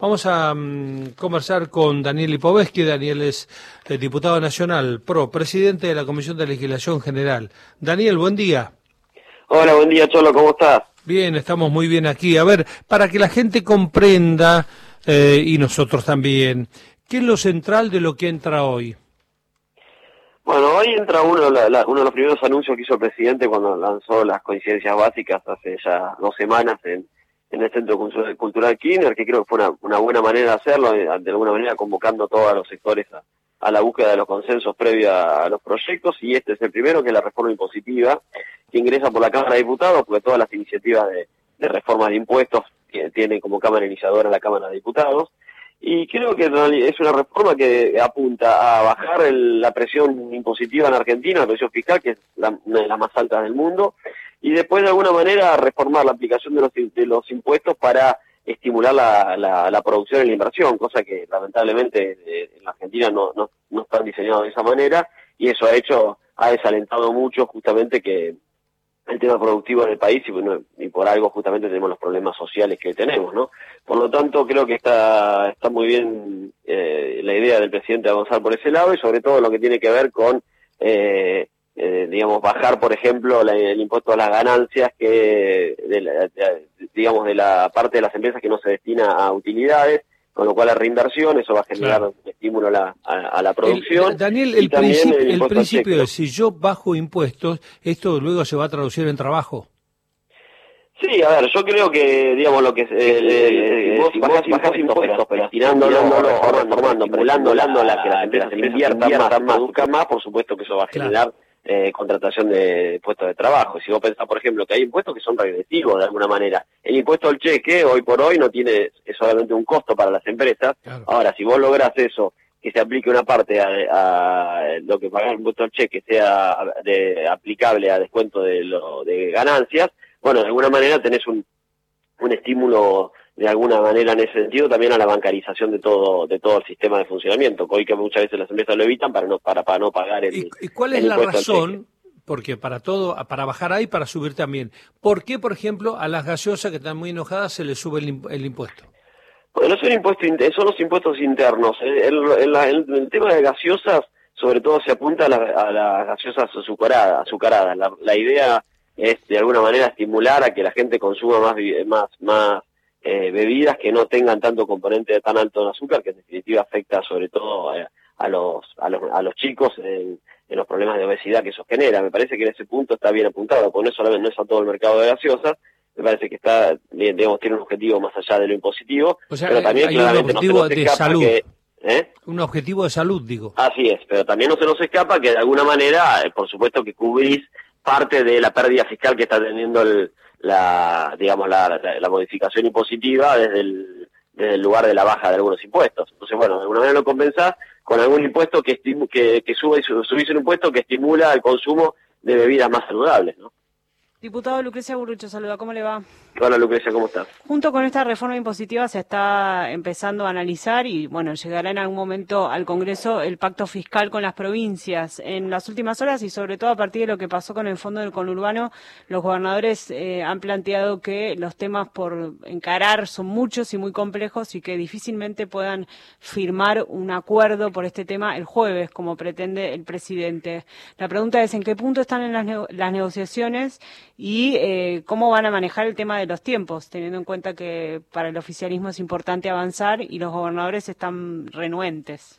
Vamos a conversar con Daniel Lipovetsky. Daniel es diputado nacional, presidente de la Comisión de Legislación General. Daniel, buen día. Hola, buen día, Cholo, ¿cómo estás? Bien, estamos muy bien aquí. A ver, para que la gente comprenda, y nosotros también, ¿qué es lo central de lo que entra hoy? Bueno, hoy entra uno de los primeros anuncios que hizo el presidente cuando lanzó las coincidencias básicas hace ya 2 semanas en el Centro Cultural Kirchner, que creo que fue una buena manera de hacerlo, de alguna manera convocando a todos los sectores a la búsqueda de los consensos previos a los proyectos, y este es el primero, que es la reforma impositiva, que ingresa por la Cámara de Diputados, porque todas las iniciativas de reformas de impuestos tienen como cámara iniciadora la Cámara de Diputados. Y creo que es una reforma que apunta a bajar la presión impositiva en Argentina, la presión fiscal, que es una de las más altas del mundo, y después de alguna manera reformar la aplicación de los impuestos para estimular la producción y la inversión, cosa que lamentablemente en la Argentina no están diseñados de esa manera, y eso ha desalentado mucho justamente que el tema productivo en el país, y por algo justamente tenemos los problemas sociales que tenemos, ¿no? Por lo tanto, creo que está muy bien la idea del presidente de avanzar por ese lado, y sobre todo lo que tiene que ver con, digamos, bajar, por ejemplo, el impuesto a las ganancias, digamos, de la parte de las empresas que no se destina a utilidades, con lo cual la reinversión, eso va a generar un estímulo a la producción. Daniel, el principio es, si yo bajo impuestos, esto luego se va a traducir en trabajo. Sí, a ver, yo creo que, digamos, lo que si vos bajás impuestos, pero estirándolo, reformando, emulando que las empresas inviertan más, produzcan más, por supuesto que eso va a generar contratación de puestos de trabajo. Si vos pensás, por ejemplo, que hay impuestos que son regresivos de alguna manera, el impuesto al cheque hoy por hoy es solamente un costo para las empresas. Claro. Ahora, si vos lográs eso, que se aplique una parte a lo que pagar el impuesto al cheque sea aplicable a descuento de ganancias, bueno, de alguna manera tenés un estímulo de alguna manera en ese sentido también a la bancarización de todo el sistema de funcionamiento, que hoy que muchas veces las empresas lo evitan para no pagar el ¿Y cuál es la razón? Porque para bajar hay, para subir también. ¿Por qué, por ejemplo, a las gaseosas que están muy enojadas se les sube el impuesto? Bueno, son los impuestos internos. El tema de gaseosas, sobre todo se apunta a las gaseosas azucaradas. La idea es de alguna manera estimular a que la gente consuma más bebidas que no tengan tanto componente tan alto de azúcar, que en definitiva afecta sobre todo a los chicos en los problemas de obesidad que eso genera. Me parece que en ese punto está bien apuntado, porque no es a todo el mercado de gaseosas. Me parece que tiene un objetivo más allá de lo impositivo, o sea, pero también hay claramente un objetivo de salud. Un objetivo de salud, digo. Así es, pero también no se nos escapa que de alguna manera, por supuesto que cubrís parte de la pérdida fiscal que está teniendo la modificación impositiva desde el lugar de la baja de algunos impuestos. Entonces, bueno, de alguna manera lo compensás con algún impuesto que subís un impuesto que estimula el consumo de bebidas más saludables, ¿no? Diputado Lucrecia Burrucho, saluda, ¿cómo le va? Hola Lucrecia, ¿cómo estás? Junto con esta reforma impositiva se está empezando a analizar y, bueno, llegará en algún momento al Congreso el pacto fiscal con las provincias. En las últimas horas y sobre todo a partir de lo que pasó con el Fondo del Conurbano, los gobernadores han planteado que los temas por encarar son muchos y muy complejos y que difícilmente puedan firmar un acuerdo por este tema el jueves, como pretende el presidente. La pregunta es, ¿en qué punto están en las negociaciones y cómo van a manejar el tema de los tiempos, teniendo en cuenta que para el oficialismo es importante avanzar y los gobernadores están renuentes?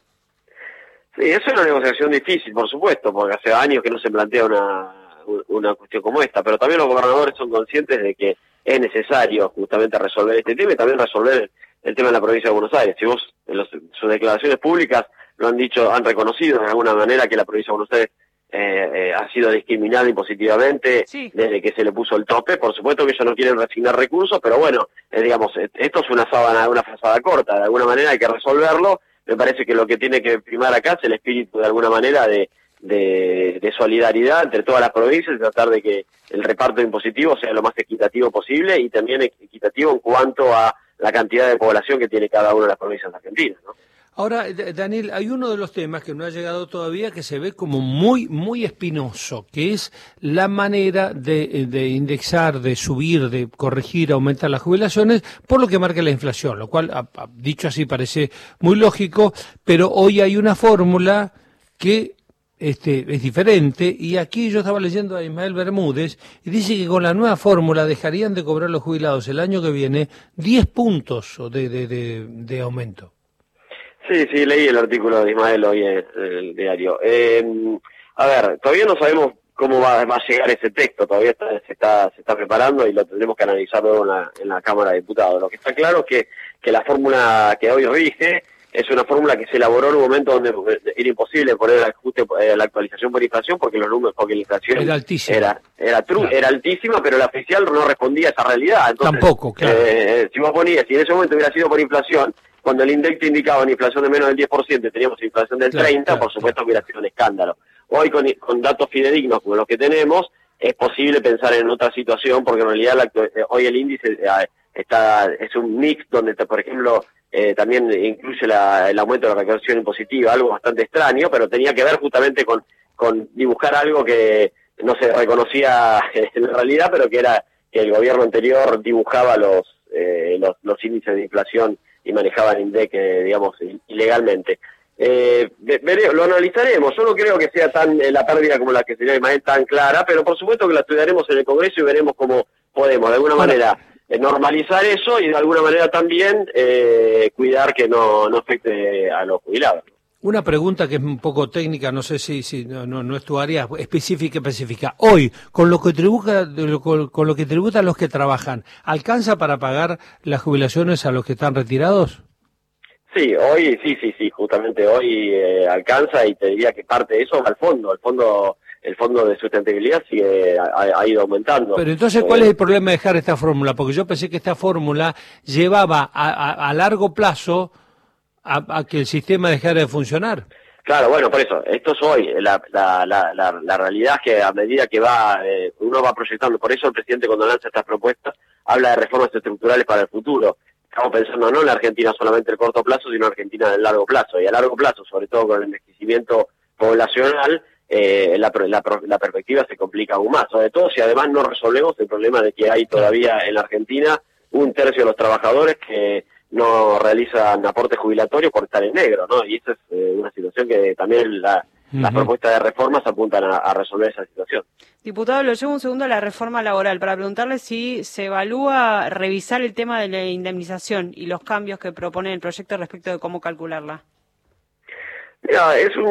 Sí, eso es una negociación difícil, por supuesto, porque hace años que no se plantea una cuestión como esta, pero también los gobernadores son conscientes de que es necesario justamente resolver este tema y también resolver el tema de la provincia de Buenos Aires. Si vos en sus declaraciones públicas lo han dicho, han reconocido de alguna manera que la provincia de Buenos Aires ha sido discriminada impositivamente desde que se le puso el tope. Por supuesto que ellos no quieren resignar recursos, pero bueno, digamos, esto es una frazada corta, de alguna manera hay que resolverlo. Me parece que lo que tiene que primar acá es el espíritu de alguna manera de solidaridad entre todas las provincias y tratar de que el reparto impositivo sea lo más equitativo posible y también equitativo en cuanto a la cantidad de población que tiene cada una de las provincias argentinas, ¿no? Ahora, Daniel, hay uno de los temas que no ha llegado todavía que se ve como muy espinoso, que es la manera de indexar, de subir, de corregir, aumentar las jubilaciones, por lo que marca la inflación, lo cual, dicho así, parece muy lógico, pero hoy hay una fórmula que es diferente, y aquí yo estaba leyendo a Ismael Bermúdez, y dice que con la nueva fórmula dejarían de cobrar los jubilados el año que viene 10 puntos de aumento. Sí, leí el artículo de Ismael hoy en el diario. A ver, todavía no sabemos cómo va a llegar ese texto, todavía se está preparando y lo tendremos que analizar luego en la Cámara de Diputados. Lo que está claro es que la fórmula que hoy rige es una fórmula que se elaboró en un momento donde era imposible poner el ajuste, la actualización por inflación, porque los números, porque la inflación era altísima. Era altísima, pero la oficial no respondía a esa realidad. Entonces, tampoco, claro. Si vos ponías, si en ese momento hubiera sido por inflación, cuando el INDEC te indicaba una inflación de menos del 10% y teníamos inflación del 30%, por supuesto hubiera sido un escándalo. Hoy con datos fidedignos como los que tenemos, es posible pensar en otra situación, porque en realidad hoy el índice es un mix donde, por ejemplo, también incluye el aumento de la recaudación impositiva, algo bastante extraño, pero tenía que ver justamente con dibujar algo que no se reconocía en la realidad, pero que era que el gobierno anterior dibujaba los índices de inflación y manejaba el INDEC, digamos, ilegalmente. Lo analizaremos. Yo no creo que sea tan la pérdida como la que sería Ismael tan clara, pero por supuesto que la estudiaremos en el Congreso y veremos cómo podemos, de alguna manera, normalizar eso y de alguna manera también cuidar que no afecte a los jubilados. Una pregunta que es un poco técnica, no sé si no es tu área específica. Hoy, con lo que tributan los que trabajan, ¿alcanza para pagar las jubilaciones a los que están retirados? Sí, hoy sí, justamente hoy alcanza, y te diría que parte de eso va al fondo. El fondo de sustentabilidad ha ido aumentando. Pero entonces, ¿cuál es el problema de dejar esta fórmula? Porque yo pensé que esta fórmula llevaba a largo plazo a que el sistema dejara de funcionar. Claro, bueno, por eso, esto es hoy, la realidad es que a medida que uno va proyectando, por eso el presidente cuando lanza estas propuestas habla de reformas estructurales para el futuro. Estamos pensando no en la Argentina solamente el corto plazo, sino en Argentina del largo plazo, y a largo plazo, sobre todo con el envejecimiento poblacional, la perspectiva se complica aún más, sobre todo si además no resolvemos el problema de que hay todavía en la Argentina 1/3 de los trabajadores que no realizan aportes jubilatorios por estar en negro, ¿no? Y esa es una situación que también las propuestas de reformas apuntan a resolver esa situación. Diputado, lo llevo un segundo a la reforma laboral para preguntarle si se evalúa revisar el tema de la indemnización y los cambios que propone el proyecto respecto de cómo calcularla. Mira,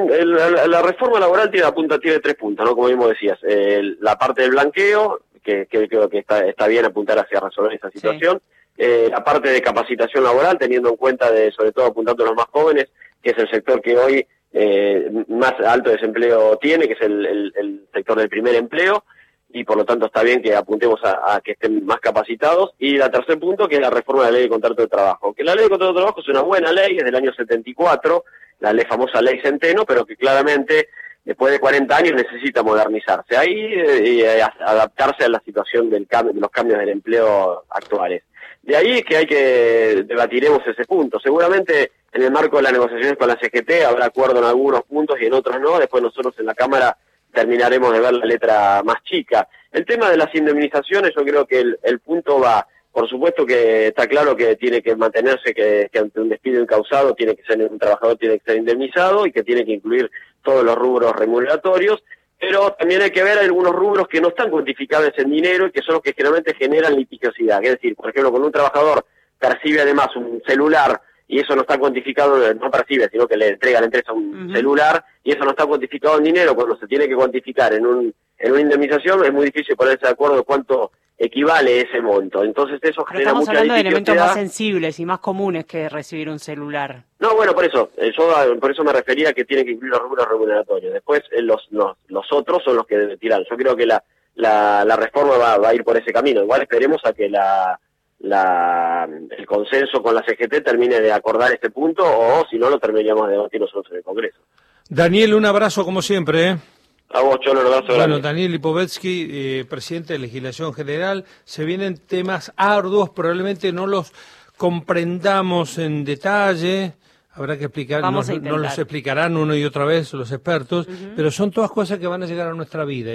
la reforma laboral tiene 3 puntas, ¿no? Como mismo decías, la parte del blanqueo, que creo que está bien apuntar hacia resolver esa situación. Sí. La parte de capacitación laboral, teniendo en cuenta sobre todo apuntando a los más jóvenes, que es el sector que hoy más alto desempleo tiene, que es el sector del primer empleo, y por lo tanto está bien que apuntemos a que estén más capacitados. Y el tercer punto, que es la reforma de la ley de contrato de trabajo, que la ley de contrato de trabajo es una buena ley, es del año 74, la famosa ley Centeno, pero que claramente después de 40 años necesita modernizarse ahí y adaptarse a la situación de los cambios del empleo actuales. De ahí es que debatiremos ese punto. Seguramente en el marco de las negociaciones con la CGT habrá acuerdo en algunos puntos y en otros no. Después nosotros en la Cámara terminaremos de ver la letra más chica. El tema de las indemnizaciones, yo creo que el punto va, por supuesto que está claro que tiene que mantenerse, que ante un despido incausado un trabajador tiene que ser indemnizado y que tiene que incluir todos los rubros remuneratorios. Pero también hay que ver algunos rubros que no están cuantificables en dinero y que son los que generalmente generan litigiosidad. Es decir, por ejemplo, cuando un trabajador percibe además un celular y eso no está cuantificado, no percibe, sino que le entrega a la empresa un celular y eso no está cuantificado en dinero, cuando se tiene que cuantificar en una indemnización es muy difícil ponerse de acuerdo de cuánto equivale ese monto. Entonces eso genera mucha litigiosidad. Estamos hablando de elementos más sensibles y más comunes que recibir un celular. No, bueno, por eso me refería a que tiene que incluir los rubros remuneratorios. Después los otros son los que deben tirar. Yo creo que la reforma va a ir por ese camino. Igual esperemos a que el consenso con la CGT termine de acordar este punto, o si no lo terminaríamos de debatir nosotros en el Congreso. Daniel, un abrazo como siempre, ¿eh? A vos, Cholo, un abrazo grande. Bueno, Daniel Lipovetsky, presidente de Legislación General, se vienen temas arduos, probablemente no los comprendamos en detalle Habrá que explicar, Vamos a no intentar. los explicarán una y otra vez los expertos, pero son todas cosas que van a llegar a nuestra vida.